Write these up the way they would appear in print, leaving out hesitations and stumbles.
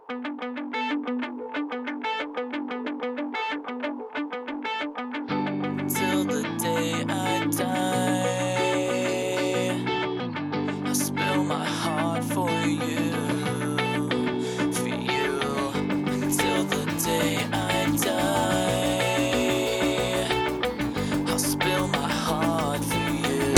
Till the day I die, I'll spill my heart for you, for you. Till the day I die, I'll spill my heart for you.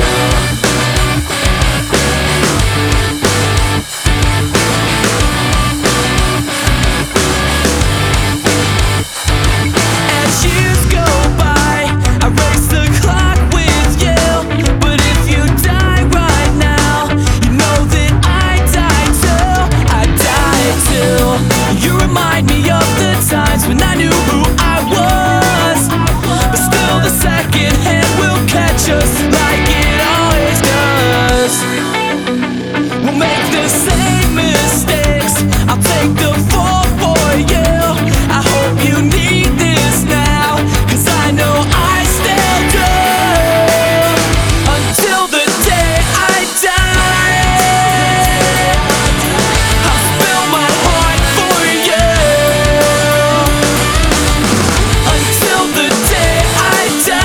As years go by, I race the clock with you. But if you die right now, you know that I die too. I die too. You remind me of the times when I knew who I was, but still the second hand will catch us like it always does. We'll make the same mistakes. I'll take the fall for you. I hope you need this now, 'cause I know I still do. Until the day I die, I'll spill my heart for you. Until the day I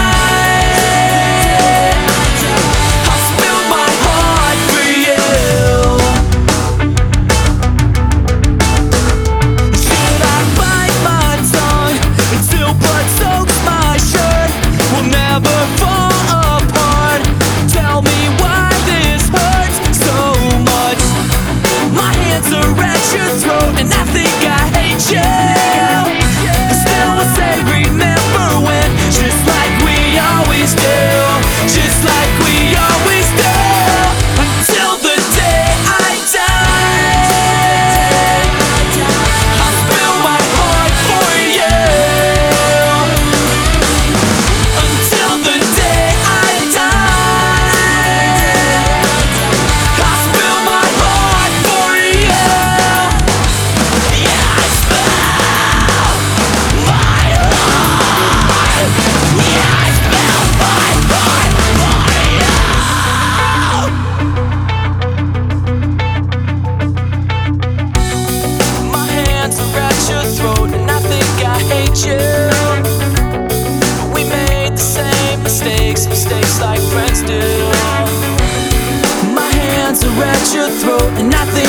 die, I'll spill my heart for you. Should I bite my tongue until blood soaks my shirt? We'll never fall apart. Tell me why this hurts so much. My hands are at your throat and I think I hate you. But still I say remember when, just like we always do, just like we always do. Until the day I die, I'll spill my heart for you. Until the day I die, I'll spill my heart for you. Yeah, I spill my heart. Yeah, I spill my heart for you. My hands are at your throat and I think I hate you. We made the same mistakes like friends do. My hands are at your throat and I think